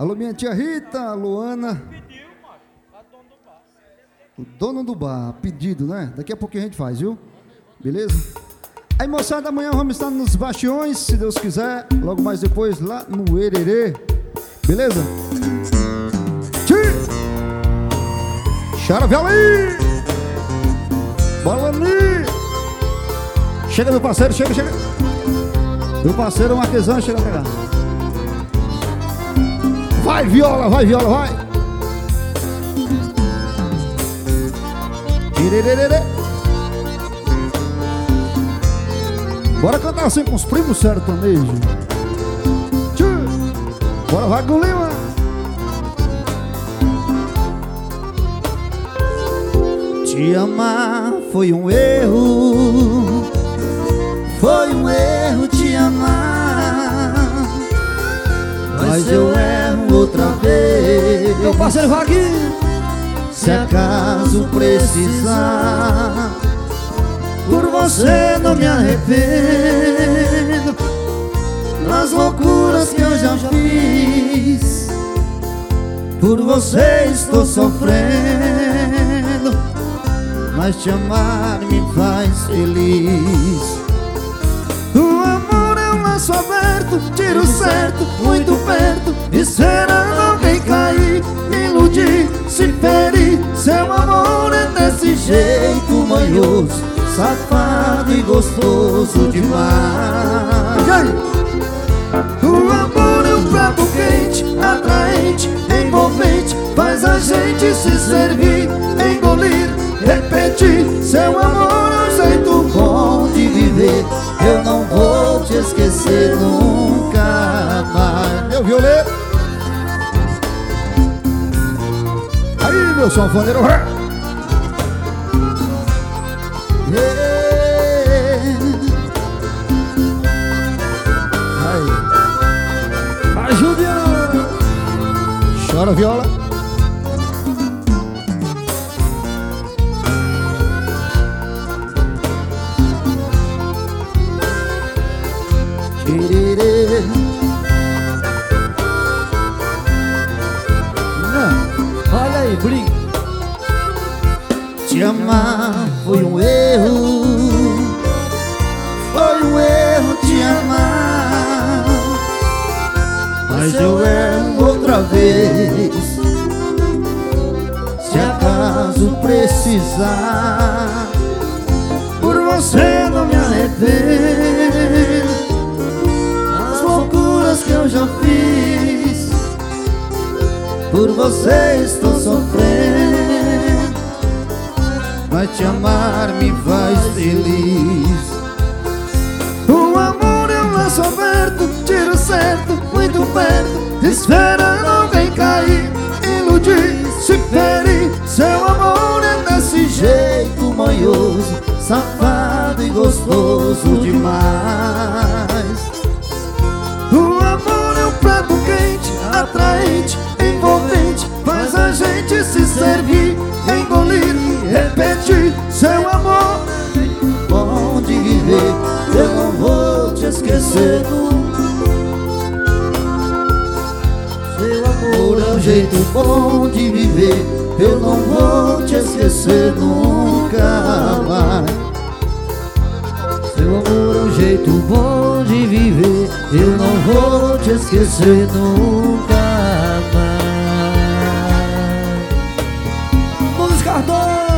Alô, minha tia Rita, Luana. O dono do bar, pedido, né? Daqui a pouquinho a gente faz, viu? Beleza? Aí, moçada, amanhã vamos estar nos Bastiões, se Deus quiser. Logo mais depois, lá no Ererê. Beleza? Chora, viola aí! Bola ali! Chega, meu parceiro, chega, chega! Meu parceiro Marquesão, chega a pegar. Vai, viola, vai! Bora cantar assim com os primos sertanejos. Bora, vai com Lima. Te amar foi um erro. Foi um erro te amar. Mas eu erro outra vez. Meu parceiro Vaguinho. Se acaso precisar, por você não me arrependo. Nas loucuras que eu já fiz, por você estou sofrendo. Mas te amar me faz feliz. O amor é um laço aberto, tiro certo, muito perto, esperando alguém cair, iludir, se ferir. Seu amor é desse jeito manhoso, safado e gostoso demais. O amor é um prato quente, atraente, envolvente, faz a gente se servir, engolir, repetir. Seu amor é um jeito bom de viver. Eu não vou te esquecer nunca mais. Meu violeiro. Aí, meu sanfoneiro. Vai, Juliano. Chora, viola. Olha aí, brinca. Te amar foi um erro. Foi um erro te amar. Mas eu erro outra vez. Se acaso precisar, por você não me arrependo. As loucuras que eu já fiz, por você estou sofrendo. Mas te amar me faz feliz. O amor é um laço aberto, tiro certo, muito perto, esperando alguém cair, iludir, se ferir. Seu amor é desse jeito manhoso, safado e gostoso demais. O amor é um prato quente, atraente, envolvente, faz a gente se servir, engolir, repetir. Seu amor é bom de viver. Eu não vou te esquecer nunca. Seu amor é um jeito bom de viver. Eu não vou te esquecer nunca mais. Seu amor é um jeito bom de viver. Eu não vou te esquecer nunca mais. Vamos, Cartão!